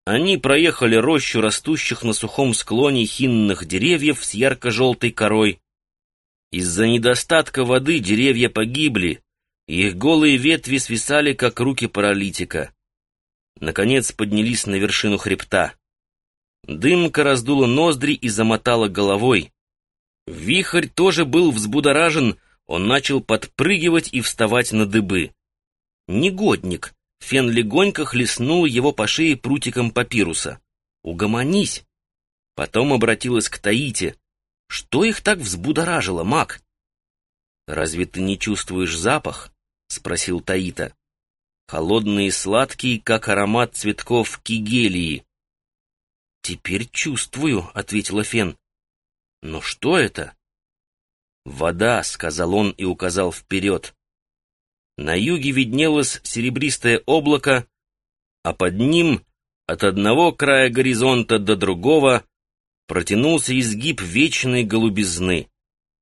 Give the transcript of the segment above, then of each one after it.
Они проехали рощу растущих на сухом склоне хинных деревьев с ярко-желтой корой. Из-за недостатка воды деревья погибли, и их голые ветви свисали, как руки паралитика. Наконец поднялись на вершину хребта. Дымка раздула ноздри и замотала головой. Вихрь тоже был взбудоражен, он начал подпрыгивать и вставать на дыбы. «Негодник!» — Фен легонько хлестнул его по шее прутиком папируса. «Угомонись!» Потом обратилась к Таите. «Что их так взбудоражило, маг?» «Разве ты не чувствуешь запах?» — спросил Таита. «Холодный и сладкий, как аромат цветков кигелии». «Теперь чувствую», — ответила Фен. «Но что это?» «Вода», — сказал он и указал вперед. На юге виднелось серебристое облако, а под ним, от одного края горизонта до другого, протянулся изгиб вечной голубизны.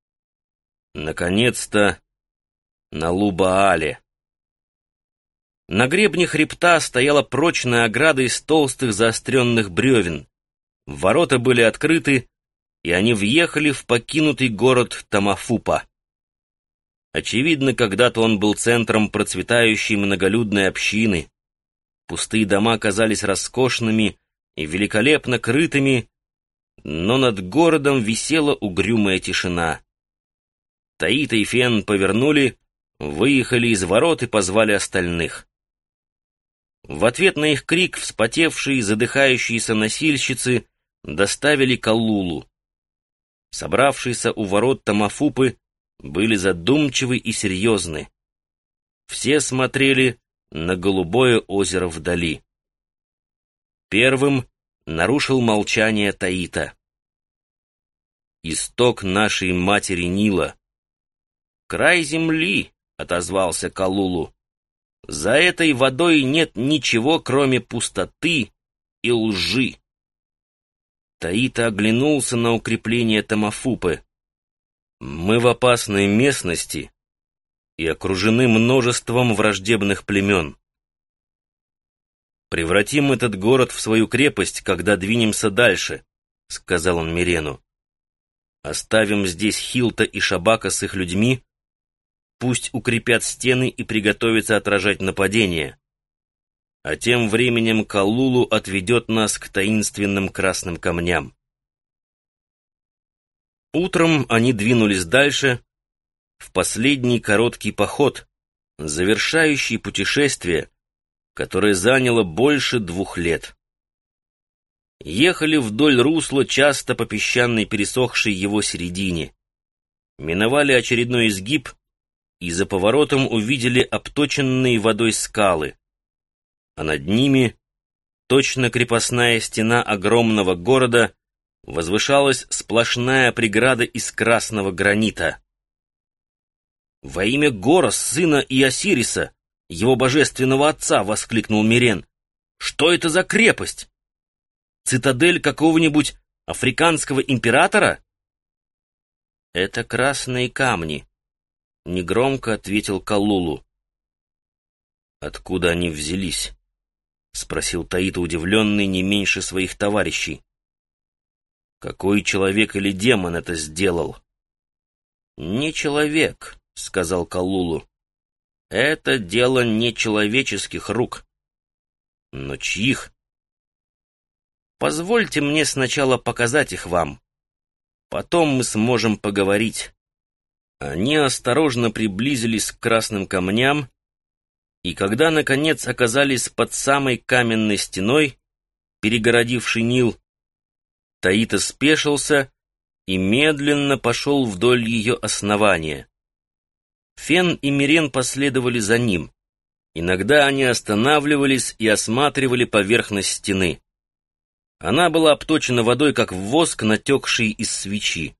Наконец-то на Лубаале. На гребне хребта стояла прочная ограда из толстых заостренных бревен. Ворота были открыты, и они въехали в покинутый город Тамафупа. Очевидно, когда-то он был центром процветающей многолюдной общины. Пустые дома казались роскошными и великолепно крытыми, но над городом висела угрюмая тишина. Таита и Фен повернули, выехали из ворот и позвали остальных. В ответ на их крик вспотевшие, задыхающиеся носильщицы доставили Каллулу. Собравшиеся у ворот Тамафупы были задумчивы и серьезны. Все смотрели на голубое озеро вдали. Первым нарушил молчание Таита. «Исток нашей матери Нила». «Край земли», — отозвался Каллулу. «За этой водой нет ничего, кроме пустоты и лжи». Таита оглянулся на укрепление Тамафупы. «Мы в опасной местности и окружены множеством враждебных племен. Превратим этот город в свою крепость, когда двинемся дальше», — сказал он Мирену. «Оставим здесь Хилта и Шабака с их людьми, пусть укрепят стены и приготовятся отражать нападение. А тем временем Каллулу отведет нас к таинственным красным камням». Утром они двинулись дальше, в последний короткий поход, завершающий путешествие, которое заняло больше 2 лет. Ехали вдоль русла, часто по песчаной пересохшей его середине. Миновали очередной изгиб и за поворотом увидели обточенные водой скалы, а над ними, точно крепостная стена огромного города, возвышалась сплошная преграда из красного гранита. «Во имя Гора, сына Иосириса, его божественного отца!» — воскликнул Мирен. «Что это за крепость? Цитадель какого-нибудь африканского императора?» «Это красные камни», — негромко ответил Каллулу. «Откуда они взялись?» — спросил Таита, удивленный не меньше своих товарищей. «Какой человек или демон это сделал?» «Не человек», — сказал Каллулу. «Это дело нечеловеческих рук». «Но чьих?» «Позвольте мне сначала показать их вам. Потом мы сможем поговорить». Они осторожно приблизились к красным камням, и когда, наконец, оказались под самой каменной стеной, перегородившей Нил, Таита спешился и медленно пошел вдоль ее основания. Фен и Мирен последовали за ним. Иногда они останавливались и осматривали поверхность стены. Она была обточена водой, как воск, натекший из свечи.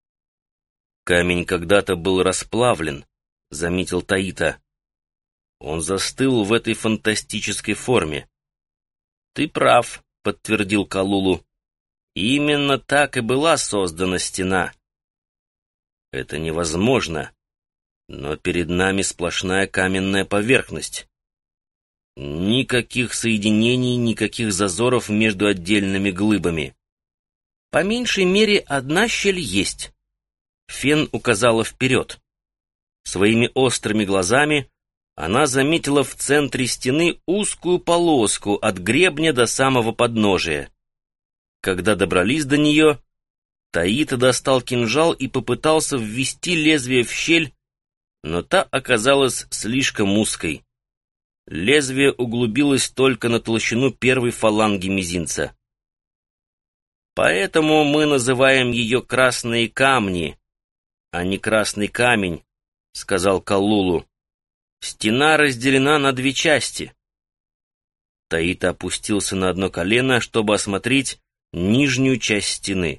«Камень когда-то был расплавлен», — заметил Таита. «Он застыл в этой фантастической форме». «Ты прав», — подтвердил Каллулу. «Именно так и была создана стена». «Это невозможно, но перед нами сплошная каменная поверхность». Никаких соединений, никаких зазоров между отдельными глыбами. По меньшей мере, одна щель есть. Фен указала вперед. Своими острыми глазами она заметила в центре стены узкую полоску от гребня до самого подножия. Когда добрались до нее, Таита достал кинжал и попытался ввести лезвие в щель, но та оказалась слишком узкой. Лезвие углубилось только на толщину первой фаланги мизинца. «Поэтому мы называем ее красные камни, а не красный камень», — сказал Каллулу. «Стена разделена на две части». Таита опустился на одно колено, чтобы осмотреть нижнюю часть стены.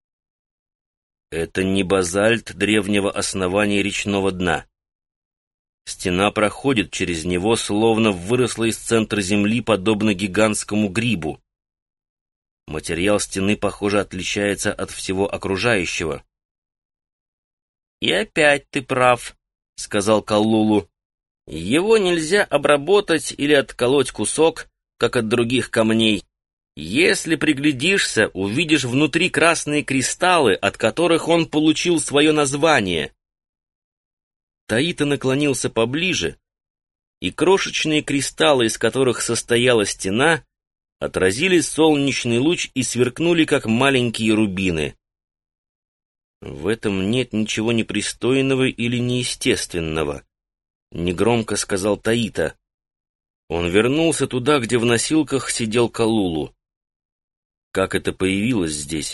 Это не базальт древнего основания речного дна. Стена проходит через него, словно выросла из центра земли, подобно гигантскому грибу. Материал стены, похоже, отличается от всего окружающего. «И опять ты прав», — сказал Каллулу. «Его нельзя обработать или отколоть кусок, как от других камней. Если приглядишься, увидишь внутри красные кристаллы, от которых он получил свое название». Таита наклонился поближе, и крошечные кристаллы, из которых состояла стена, отразили солнечный луч и сверкнули, как маленькие рубины. «В этом нет ничего непристойного или неестественного», — негромко сказал Таита. Он вернулся туда, где в носилках сидел Каллулу. «Как это появилось здесь?»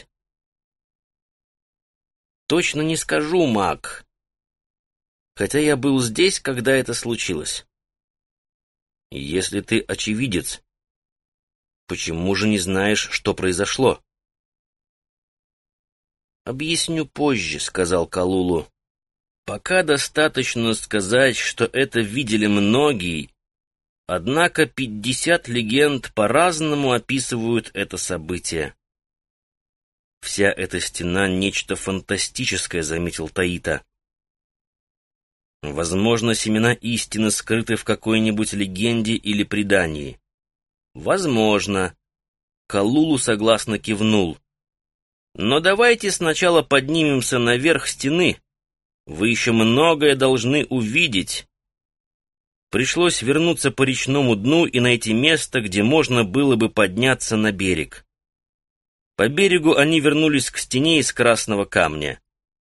«Точно не скажу, маг. Хотя я был здесь, когда это случилось». «Если ты очевидец, почему же не знаешь, что произошло?» «Объясню позже», — сказал Каллулу. «Пока достаточно сказать, что это видели многие, однако 50 легенд по-разному описывают это событие». «Вся эта стена — нечто фантастическое», — заметил Таита. «Возможно, семена истины скрыты в какой-нибудь легенде или предании». «Возможно», — Каллулу согласно кивнул. «Но давайте сначала поднимемся наверх стены. Вы еще многое должны увидеть». Пришлось вернуться по речному дну и найти место, где можно было бы подняться на берег. По берегу они вернулись к стене из красного камня.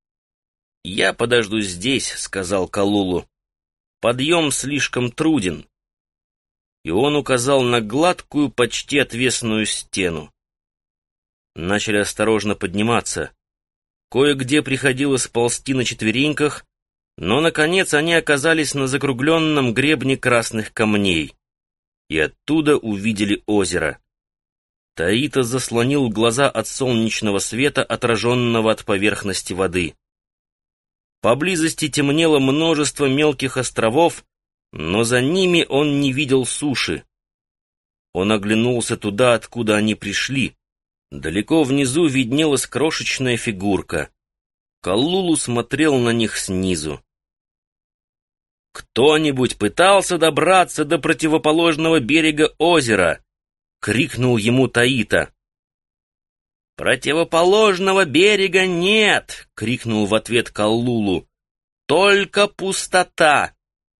«Я подожду здесь», — сказал Каллулу. «Подъем слишком труден». И он указал на гладкую, почти отвесную стену. Начали осторожно подниматься. Кое-где приходилось ползти на четвереньках, но, наконец, они оказались на закругленном гребне красных камней. И оттуда увидели озеро. Таита заслонил глаза от солнечного света, отраженного от поверхности воды. Поблизости темнело множество мелких островов, но за ними он не видел суши. Он оглянулся туда, откуда они пришли. Далеко внизу виднелась крошечная фигурка. Каллулу смотрел на них снизу. «Кто-нибудь пытался добраться до противоположного берега озера?» — крикнул ему Таита. «Противоположного берега нет!» — крикнул в ответ Каллулу. «Только пустота!»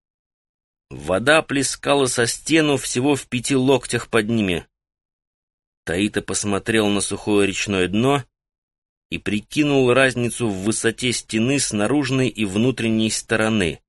Вода плескала со стену всего в 5 локтях под ними. Таита посмотрел на сухое речное дно и прикинул разницу в высоте стены с наружной и внутренней стороны.